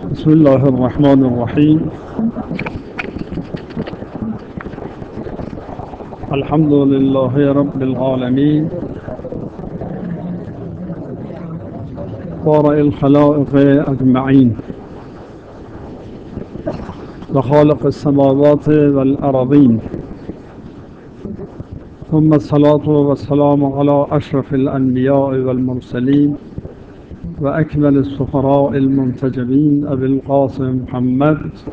بسم الله الرحمن الرحیم. الحمد لله رب العالمين بارئ الخلائق اجمعین و خالق السماوات والارضین، ثم الصلاة والسلام على اشرف الانبیاء والمرسلین و اکمل السفراء المنتجبین ابی القاسم محمد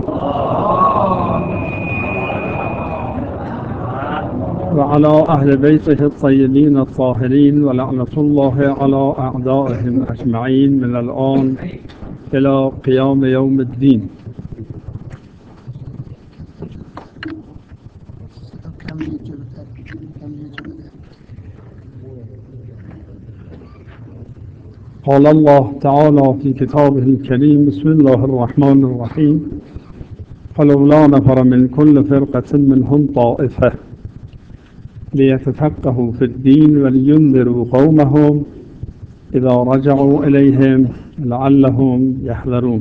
وعلى أهل بيته الطيبين الطاهرين ولعنة الله على أعدائهم أجمعين من الآن إلى قيام يوم الدين. قال الله تعالى في كتابه الكريم: بسم الله الرحمن الرحيم. فلولا نفر من كل فرقة منهم طائفة ليتفقهوا في الدين ولينذروا قومهم اذا رجعوا الیهم لعلهم یحذرون.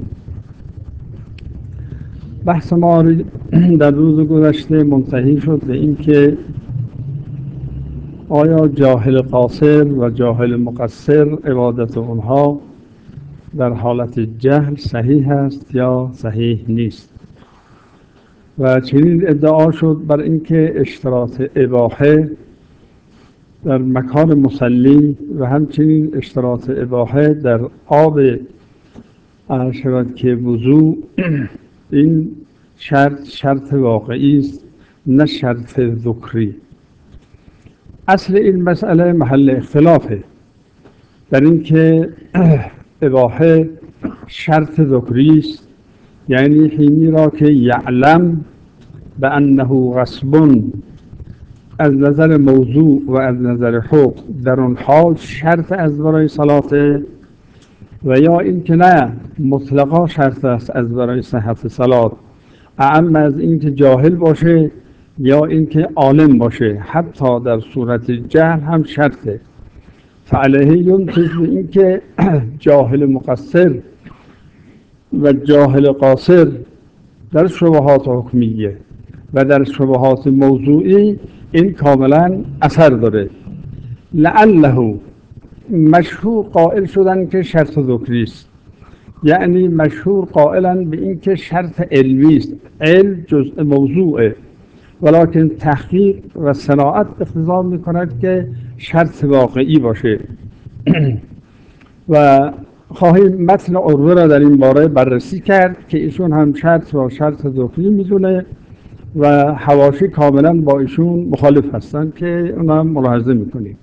بحث ما در روز گذشته منتهی شد به اینکه آیا جاهل قاصر و جاهل مقصر عبادت اونها در حالت جهل صحیح است یا صحیح نیست، و چنین ادعا شد بر اینکه اشتراط اباحه در مکان مصلی و همچنین اشتراط اباحه در آب شود که وضوء این شرط واقعی است، نه شرط ذکری. اصل این مسئله محل اختلافه در اینکه اباحه شرط ذکری است، یعنی حینی را که یعلم به انه غصب از نظر موضوع و از نظر حکم در اون حال شرط از برای صلاته، و یا اینکه نه مطلقا شرط است از برای صحت صلات، اعم از اینکه جاهل باشه یا اینکه عالم باشه، حتی در صورت جهل هم شرطه. فعلیه ینتج به اینکه جاهل مقصر و جاهل قاصر در شبهات حکمیه و در شبهات موضوعی این کاملا اثر داره. لعله مشهور قائل شدن که شرط ذکری است، یعنی مشهور قائلن به این که شرط علمی است، علم جزء موضوعه، ولکن تحقیق و صناعت اقتضا می‌کند که شرط واقعی باشه. و خواهیم متن عروه را در این باره بررسی کرد که ایشون هم شرط و شرط ذکری میدونه و حواشی کاملا با ایشون مخالف هستن که اونا هم ملاحظه میکنیم.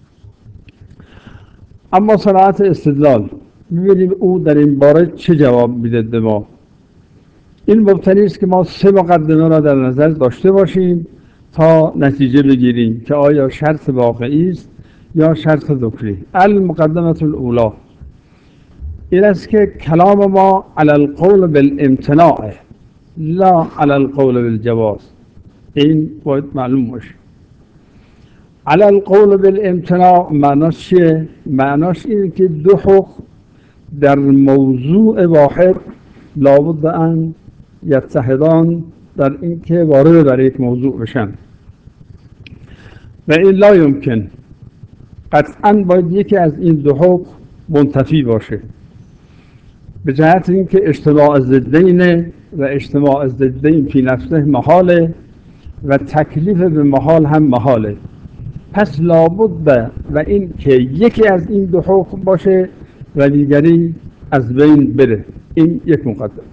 اما صناعت استدلال، میبینیم او در این باره چه جواب میده به ما. این مبتنی است که ما 3 مقدمه را در نظر داشته باشیم تا نتیجه بگیریم که آیا شرط واقعی است یا شرط ذکری. المقدمه الاولی این است که کلام ما علی القول بالامتناع لا علی القول بالجواز. این باید معلوم باشه. علی القول بالامتناع معناش چیه؟ معناش اینه که دو حکم در موضوع واحد لابد ان یتحدان در این که وارد در یک موضوع بشن، و این لا یمکن. قطعا باید یکی از این دو حکم منتفی باشه، به جهت اینکه اجتماع ضدین و اجتماع ضدین فی نفسه محاله و تکلیف به محال هم محاله. پس لابد و این که یکی از این دو حکم باشه و دیگری از بین بره. این یک مقدمه.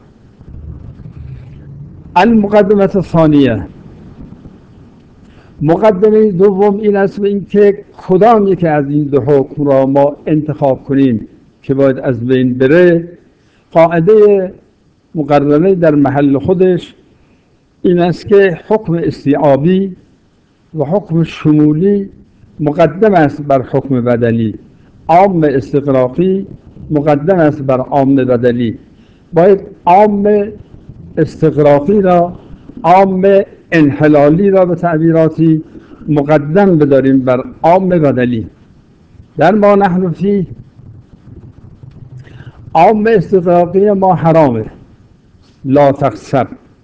المقدمه الثانیه، مقدمه دوم این است به این که کدام یکی از این دو حکم را ما انتخاب کنیم که باید از بین بره. قاعده مقرره در محل خودش این است که حکم استیعابی و حکم شمولی مقدم است بر حکم بدلی، عام استغراقی مقدم است بر عام بدلی. باید عام استغراقی را، عام انحلالی را به تعبیراتی مقدم بداریم بر عام بدلی. در ما نحن فی عام استغراقی ما حرامه. لا تغصب،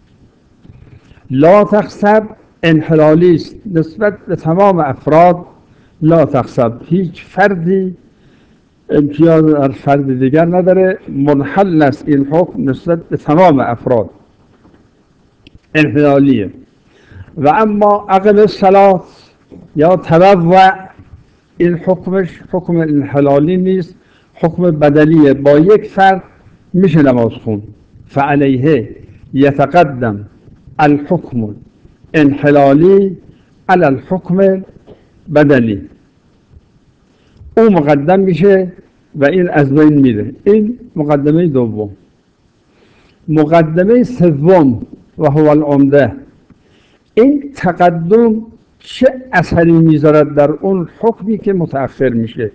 لا تغصب انحلالی است نسبت به تمام افراد. لا تغصب، هیچ فردی امتیاز در فرد دیگر نداره، منحل است این حکم نسبت به تمام افراد، انحلالیه. و اما عقب الصلاة یا تبوع، این حکمش حکم انحلالی نیست، حکم بدلیه. با یک فرد میشه نماز خون. فعلیه یتقدم الحکم انحلالی علی الحکم بدلی، او مقدم میشه و این از بین میره. این مقدمه دوم. مقدمه سوم و هو العمده، این تقدم چه اثری میذارد در اون حکمی که متأخر میشه؟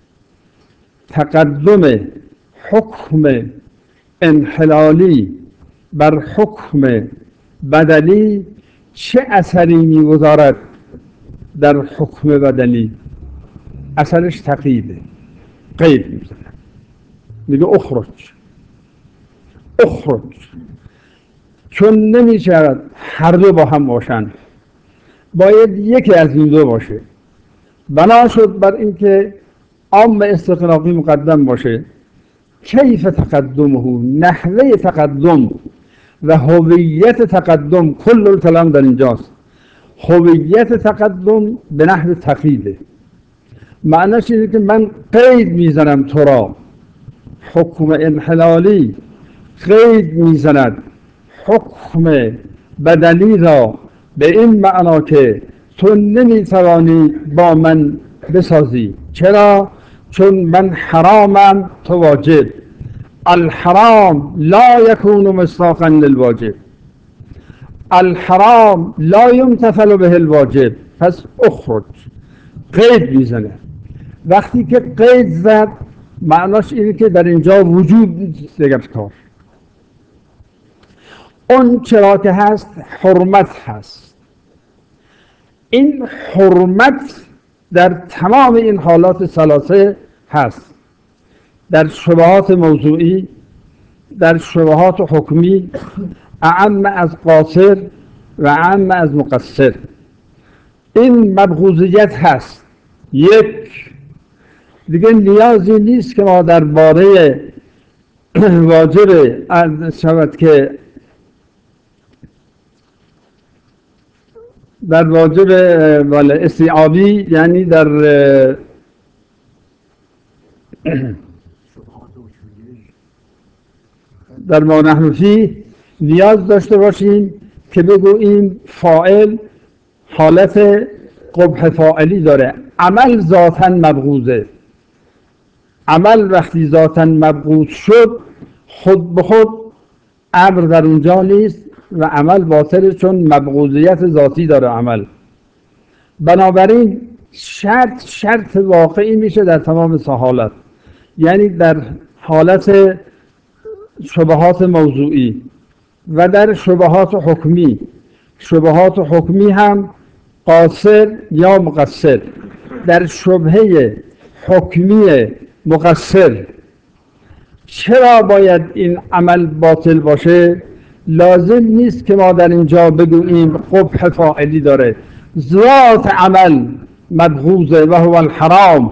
تقدم حکم انحلالی بر حکم بدلی چه اثری میگذارد در حکم بدلی؟ اثرش تقییده، قید میزنه، میگه اخرج اخرج، چون نمیشود هر دو با هم باشن، باید یکی از این دو باشه. بنا شد بر اینکه عام استغراقی مقدم باشه. کیف تقدمه، نحوه تقدم و هویت تقدم، کل الکلام در اینجاست. هویت تقدم به نحو تقییده، معنیش اینه که من قید میزنم تو را. حکم انحلالی قید میزند حکم بدلی را به این معنا که تو نمیتوانی با من بسازی. چرا؟ چون من حرامم تو واجب. الحرام لا یکون مصداقا للواجب، الحرام لا یمتثل به الواجب. پس اخرج، قید میزنه. وقتی که قید زد معناش اینه که در اینجا وجود نیست دیگر کار. اون چرا که هست حرمت هست. این حرمت در تمام این حالات ثلاثه هست، در شبهات موضوعی، در شبهات حکمی، اعم از قاصر و اعم از مقصر. این مبغوضیت هست. یک دیگه نیازی نیست که ما درباره واجب شود که در واجب استیعابی، یعنی در ما نحن فیه نیاز داشته باشیم که بگوییم فاعل حالت قبح فاعلی داره. عمل ذاتاً مبغوضه. عمل وقتی ذاتاً مبغوض شد خود به خود امر در اونجا نیست و عمل باطله، چون مبغوضیت ذاتی داره عمل. بنابراین شرط واقعی میشه در تمام حالات، یعنی در حالت شبهات موضوعی و در شبهات حکمی. شبهات حکمی هم قاصر یا مقصر. در شبهه حکمی مقصر چرا باید این عمل باطل باشه؟ لازم نیست که ما در اینجا بگوییم قبح فاعلی داره، ذات عمل مبغوضه و هو الحرام.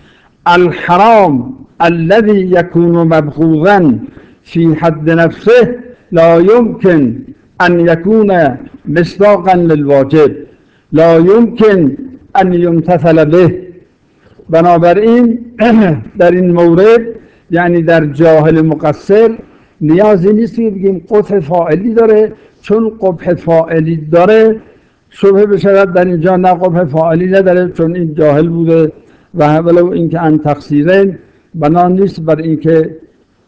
الحرام الذي يكون مبغوضا في حد نفسه لا يمكن أن يكون مصداقا للواجب، لا يمكن أن يمتثل به. بنابراین در این مورد، یعنی در جاهل مقصر، نیازی نیست که بگیم قبح فاعلی داره، چون قبح فاعلی داره شبهه بشود در اینجا نه قبح فاعلی نداره چون این جاهل بوده و ولو اینکه ان تقصیرین. بنا نیست بر اینکه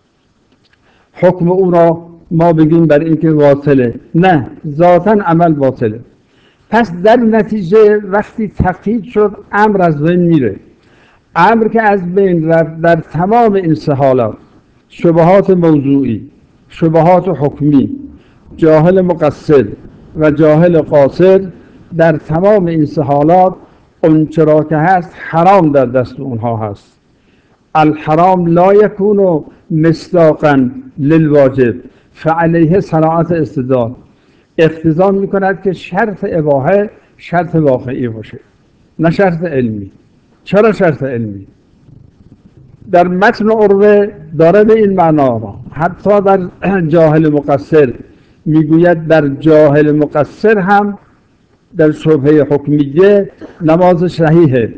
حکم او را ما بگیم بر اینکه باطله، نه، ذاتاً عمل باطله. پس در نتیجه وقتی تقیید شد امر از بین میره. امر که از بین رفت در تمام این سه حالات، شبهات موضوعی، شبهات حکمی، جاهل مقصر و جاهل قاصر، در تمام این سه حالات اون چرا که هست حرام در دست اونها هست. الحرام لا يكون مصداقا للواجب فعليه صراحت استدلال. اقتضا میکند که شرط اباحه شرط واقعی باشه نه شرط علمی. چرا شرط علمی؟ در متن عروه داره به این معنا را، حتی در جاهل مقصر میگوید در جاهل مقصر هم در شبهه حکمیه نماز صحیحه.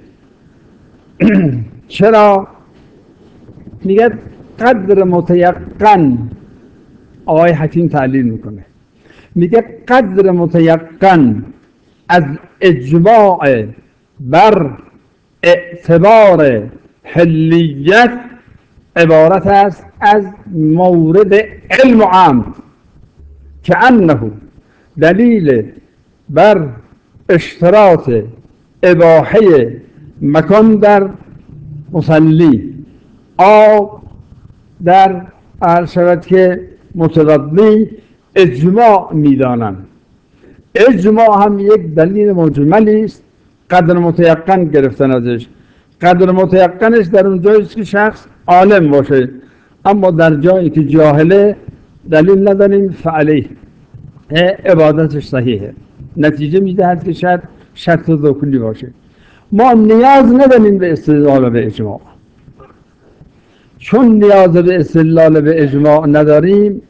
چرا؟ میگه قدر متیقن. آقای حکیم تعلیل میکنه میگه قدر متیقن از اجماع بر اعتبار حلیت عبارت است از مورد علم و عمد که انه دلیل بر اشتراط اباحه مکان در مصلی آب در عرض شود که متوضی اجماع میدانند. اجماع هم یک دلیل مجملی است. قدر متیقن گرفتن ازش. قدر متیقنش در اون جایی است که شخص عالم باشه، اما در جایی که جاهله دلیل نداریم فعلیه عبادتش صحیحه. نتیجه میدهد که شرط ذکلی باشه. ما نیاز نداریم به استدلال به اجماع. چون نیاز به استدلال به اجماع نداریم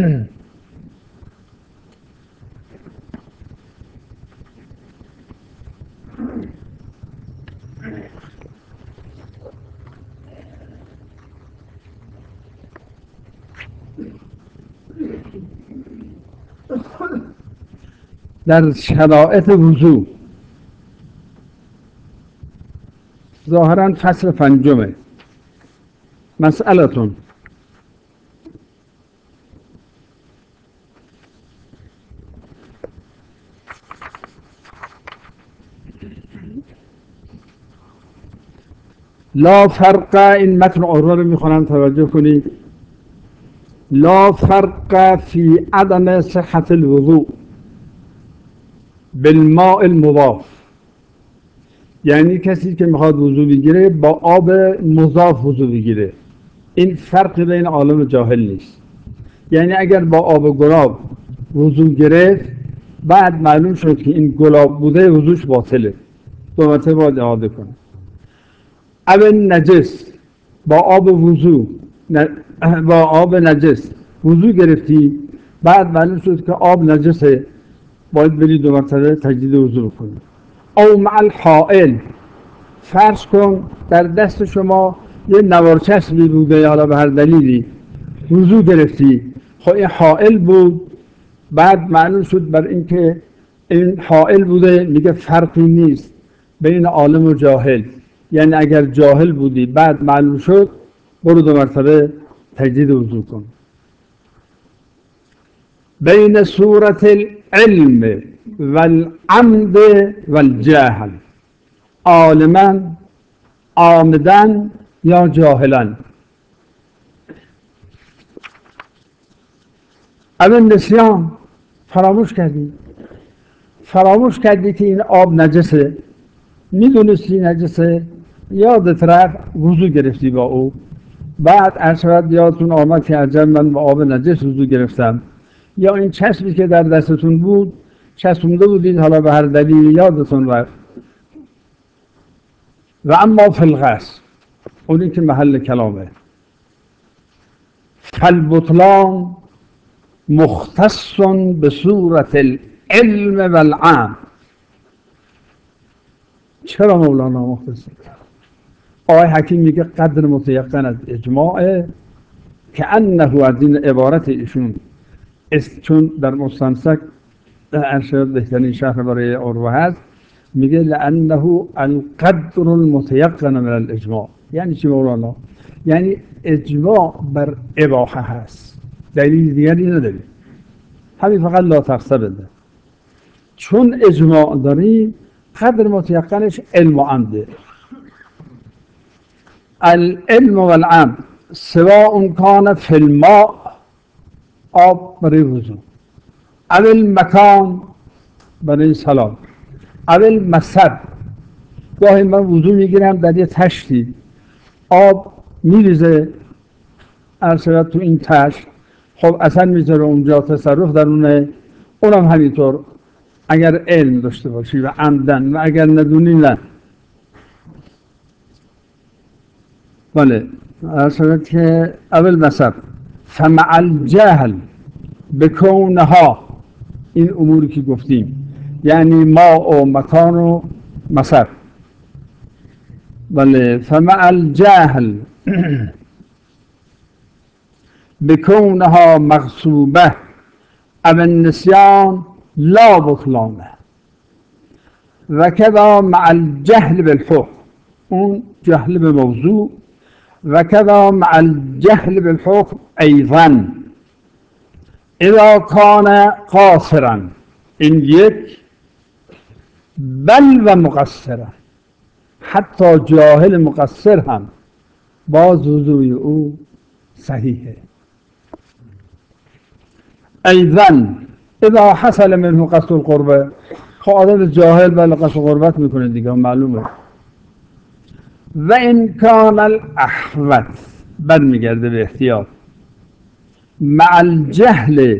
در شرایط وضو ظاهرا فصل پنجمه. مسئلتون لا فرق، این متن عروه رو میخونم توجه کنید. لا فرق فی عدم صحت الوضوء بالماء المضاف، یعنی کسی که میخواد وضو بگیره با آب مضاف وضو بگیره. این فرق بین عالم و جاهل نیست. یعنی اگر با آب گلاب وضو گرفت بعد معلوم شد که این گلاب بوده وضوش باطله، دو مرتبه باید اعاده کنه. اول نجس با آب وضو با آب نجس وضو گرفتی بعد معلوم شد که آب نجسه، باید بری دو مرتبه تجدید وضو کنی. او مع الحائل، فرض کن در دست شما یه نوارچسبی بوده حالا به هر دلیلی وضو گرفتی، خب این حائل بود، بعد معلوم شد بر اینکه این حائل بوده. میگه فرقی نیست بین عالم و جاهل، یعنی اگر جاهل بودی بعد معلوم شد برو دو مرتبه تجدید وضو کن. بین صورت العلم والعمد والجهل، عالما عامدن یا جاهلن. اول نسیان، فراموش کردی که این آب نجسه، میدونستی نجسه، یادت رفت وضو گرفتی با او، بعد ارشد یادتون آمد که عجب من با آب نجس وضو گرفتم، یا این چسبی که در دستتون بود چسبونده بودید حالا به هر دلیل یادتون رفت. و اما فی الغسل، اونی که محل کلامه، فالبطلان مختص به صورت العلم والعمل. چرا مولانا مختص؟ آقای حکیم میگه قدر متیقن از اجماعه که انه، از این عبارت ایشون چون در مستمسک ارشد بهترین شرح برای عروه هست، میگه لانه القدر المتیقن من الاجماع. یعنی چی مولانا؟ یعنی اجماع بر اباحه هست، دلیل دیگری نداری، همین فقط لا تقصه بده. چون اجماع داری قدر متیقنش علم و عمده. العلم والعمل سواء کان فی الماء، آب برای وضو، اول مکان برای صلات، اول مصب. گاهی من وضو میگیرم در یه تشتی، آب میریزه ارشد تو این تشت، خب اصلا میذاره اونجا تصرف درونه. اونم همینطور اگر علم داشته باشی و عمدن و اگر ندونی نه. بله ارشد که اول مثلا فمع الجهل بکونها، این اموری که گفتیم یعنی ما و مکان و مصر. بله فمع الجهل بکونها مغصوبه او النسیان لا بطلانه و کذا مع الجهل بالحکم، اون جهل به موضوع، و کذا مع الجهل بالحکم ایضا اذا کان قاصرا، این یک، بل و مقصرا، حتی جاهل مقصر هم باز وضوی او صحیحه. ایضا اذا حصل منه قصد القربه، خب آدم جاهل بله قصد قربت میکنه دیگه معلومه. و این کان الاحوط، برمیگرده به احتیاط، مع الجهل،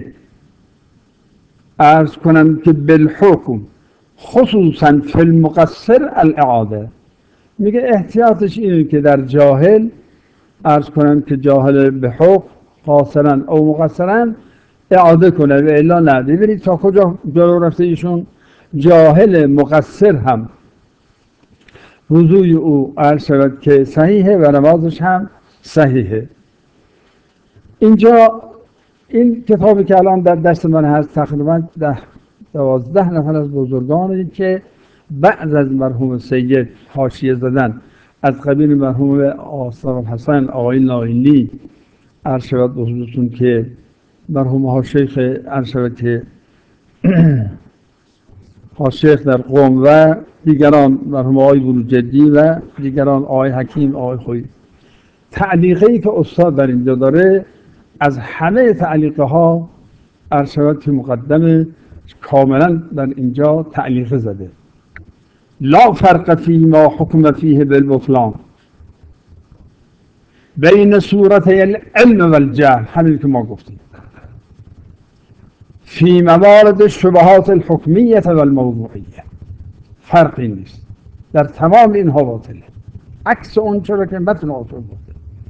عرض کنم که بالحکم خصوصا فی المقصر الاعاده، میگه احتیاطش اینه که در جاهل، عرض کنم که جاهل به حکم قاصرا او مقصرا اعاده کنه و الا نه. ببینید تا کجا جلو رفته ایشون، جاهل مقصر هم وضوی او عرض شود که صحیحه و نمازش هم صحیحه. اینجا این کتابی که الان در دست من هست تقریبا 12 نفر از بزرگانی که بعد از مرحوم سید حاشیه زدن، از قبیل مرحوم آصف حسن آقای ناینی، عرض شود به حضورتون که مرحوم حاشیخ عرض شود که حاشیخ در قم و دیگران مرحوم آقای بروجردی و دیگران آقای حکیم آقای خویی، تعلیقی که استاد در اینجا داره از همه تعلیقه ها عرض شود که مقدمه کاملا در اینجا تعلیقه زده. لا فرق فی ما حکم فیه بالبطلان بین صورتي العلم والجهل، همین که ما گفتیم، فی موارد الشبهات الحکمیه والموضوعیه، فرقی نیست در تمام اینها باطله، عکس اون چرا که متن آثار باطل.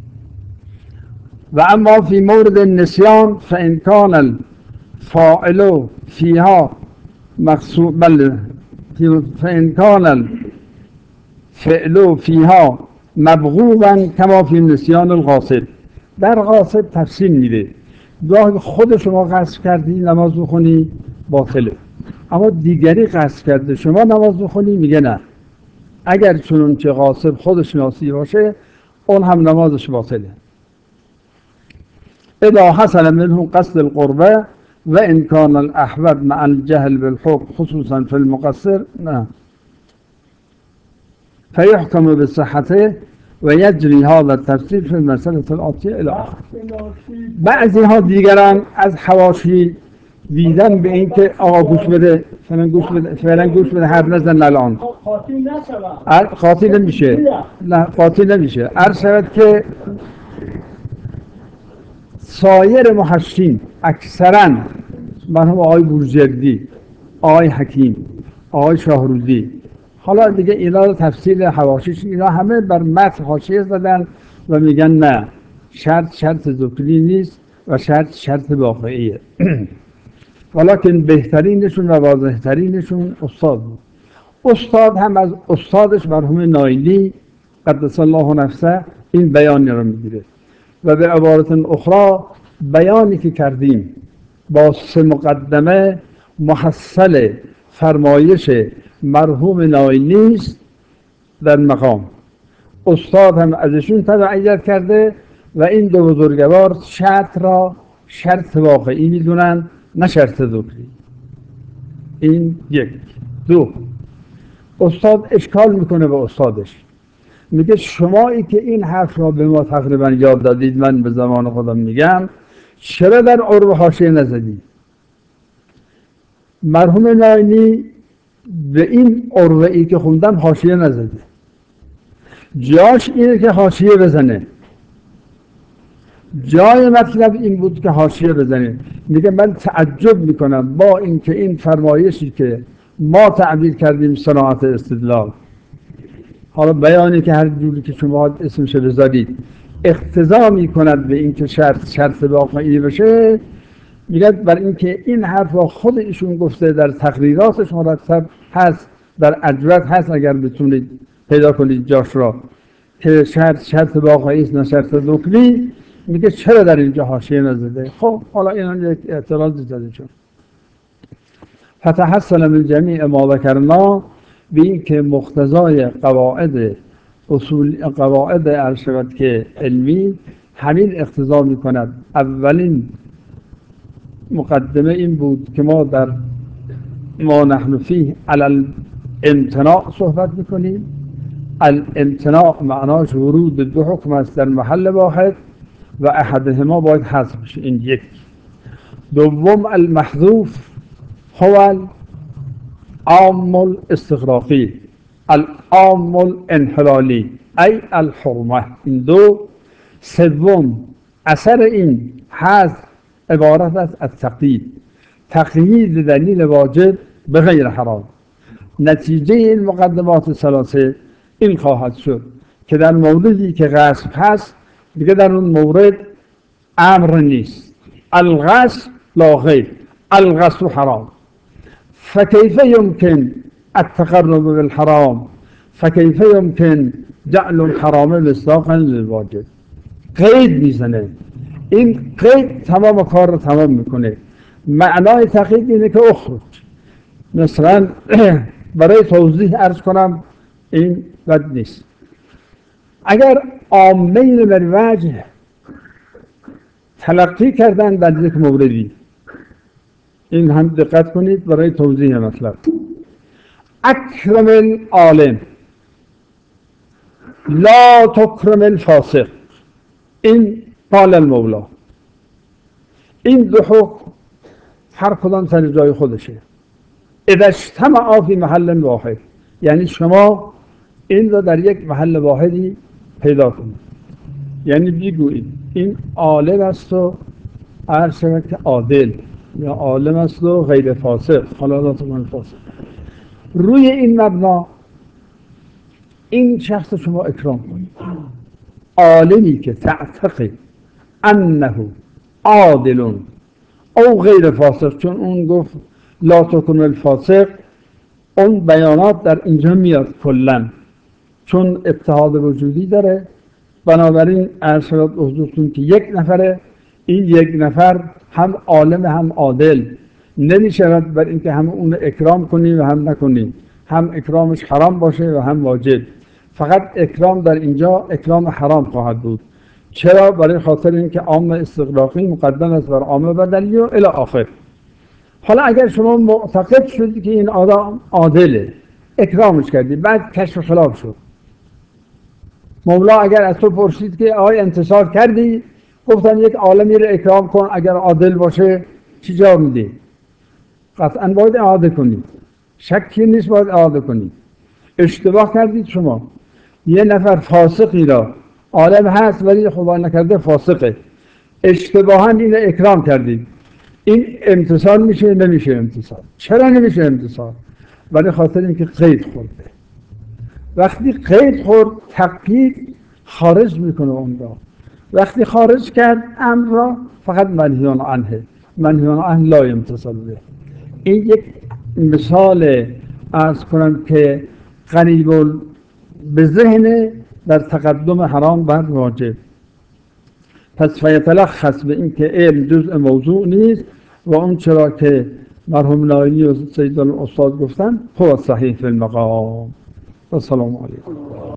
و اما فی مورد النسیان فان کان الفاعل فیها مقصود، بل فان کان الفعل فیها مبغوضا کما فی نسیان القاصد. در قاصد تفصیل میده، گاه خود شما قصد کردی نماز بخونی باطله، اما دیگری قصد کرده شما نماز بخونی میگه نه، اگر چون که قاصد خودش ناسی باشه اون هم نمازش باطله. اذا حصل منه قصد القربه و ان کان الاحوط مع الجهل بالحکم خصوصا فی المقصر نه فيحكم بصحته و یجری هذا التفسیر فی المسألة الآتیه الی آخر. بعضی ها دیگران از حواشی دیدن به این که آقا گوش بده، فعلا گوش بده حرف نزن الان، قاطی نمیشه، نه قاطی نمیشه. عرض شود که سایر محشین اکثرا مرحوم آقای بروجردی، آقای حکیم، آقای شاهروزی، حالا دیگه اینا رو تفصیل حواشیش اینا همه بر متن حاشیه زدن و میگن نه، شرط ذکری نیست و شرط واقعیه. ولیکن بهترینشون و واضحترینشون استاد بود. استاد هم از استادش مرحوم ناینی قدس الله نفسه این بیانی رو میگیره و به عبارت اخرى بیانی که کردیم با 3 مقدمه محصل فرمایش مرحوم ناینی است در مقام. استاد هم ازشون تبعیت کرده و این دو بزرگوار شرط را شرط واقعی میدونن نه شرط ذکری. این یک. دو، استاد اشکال میکنه به استادش، میگه شمایی که این حرف را به ما تقریبا یاد دادید، من به زمان خودم میگم، چرا در عرب حاشیه نزدید؟ مرحوم ناینی به این عروه‌ای که خوندم حاشیه نزده، جاش اینه که حاشیه بزنه. جای مطلب این بود که حاشیه بزنیم. میگه من تعجب میکنم با اینکه این فرمایشی که ما تعبیر کردیم صناعت استدلال، حالا بیانی که هر جوری که شما اسمش بذارید اقتضا میکند به اینکه شرط واقعی بشه، میگه بر اینکه این حرف را خود ایشون گفته در تقریراتش مرتب هست، در اجوبت هست، اگر بتونید پیدا کنید جاش را، که شرط واقعی است نه شرط رکنی. میگه چرا در اینجا حاشیه نزده؟ خب حالا اینا یک اعتراضی زده شد. فتحصل من جمیع ما ذکرنا، به این که مقتضای قواعد ارشد که علمی همین اقتضا میکند. اولین مقدمه این بود که ما در ما نحن فیه علی الامتناع صحبت میکنیم. الامتناع معناش ورود دو حکم است در محل واحد و احدهما باید حذف بشه، این یک. دوم المحذوف هو العام الاستغراقی، العام الانحلالی ای الحرمه، این دو. سوم اثر این حذف عبارت است از تقیید دلیل واجب به غیر حرام. نتیجه این مقدمات ثلاثه این خواهد شد که در موردی که غصب هست دیگه در اون مورد امر نیست، الغصب لا غیر، الغصب حرام. فكيف يمكن التقرب بالحرام؟ فكيف يمكن جعل الحرام مصداقا للواجب؟ قید میزنه، این قید تمام کار رو تمام میکنه. معنای تقیید اینه که اخرج. مثلا برای توضیح عرض کنم، این بد نیست. اگر عامه بر وجه تلقی کردن در یک موردی، این هم دقت کنید برای توضیح مطلب. اکرم العالم لا تکرم الفاسق، این قال المولا. این دو حکم هر کدام سر جای خودشه. اذا اجتمعا فی محل واحد، یعنی شما این را در یک محل واحدی پیدا کنید. یعنی بگویید این عالم است و عرض که عادل، یا عالم است و غیر فاسق، حالا لا تکن فاسق. روی این مبنا این شخص شما اکرام کنید. عالمی که تعتقد انه عادل او غیر فاسق، چون اون گفت لا تکن الفاسق، اون بیانات در اینجا میاد کلن، چون اتحاد وجودی داره. بنابراین ارشاد حضورتون که یک نفره، این یک نفر هم عالم هم عادل، نمیشود بر اینکه هم اون اکرام کنی و هم نکنی، هم اکرامش حرام باشه و هم واجب. فقط اکرام در اینجا اکرام حرام خواهد بود. چرا؟ برای خاطر اینکه عام استغراقی مقدم است بر عام بدلی و الی آخر. حالا اگر شما معتقد شدید که این آدم عادله، اکرامش کردی، بعد کشف خلاف شد، مولا اگر از تو پرسید که آیا انتصار کردی، گفتن یک عالمی رو اکرام کن، اگر عادل باشه چی جواب میدی؟ قطعا باید اعاده کنید، شکی نیست باید اعاده کنید. اشتباه کردید شما. یه نفر فاسقی را عالم هست ولی خدا نکرده فاسقه، اشتباها این اکرام کردید، این امتصال میشه؟ نمیشه امتصال. چرا نمیشه امتصال؟ برای خاطر اینکه قید خورده. وقتی قید خورد تقیید خارج میکنه اون را. وقتی خارج کرد امر را فقط منهیان عنه، منهیان عنه لا امتصال به. این یک مثال عرض کنم که قریب به ذهن در تقدم حرام بر واجب. پس فیتلخص به این که علم جزء موضوع نیست و اون چرا که مرحوم نایمی و سید الاستاد گفتن هو صحیح فی المقام. و سلام علیکم.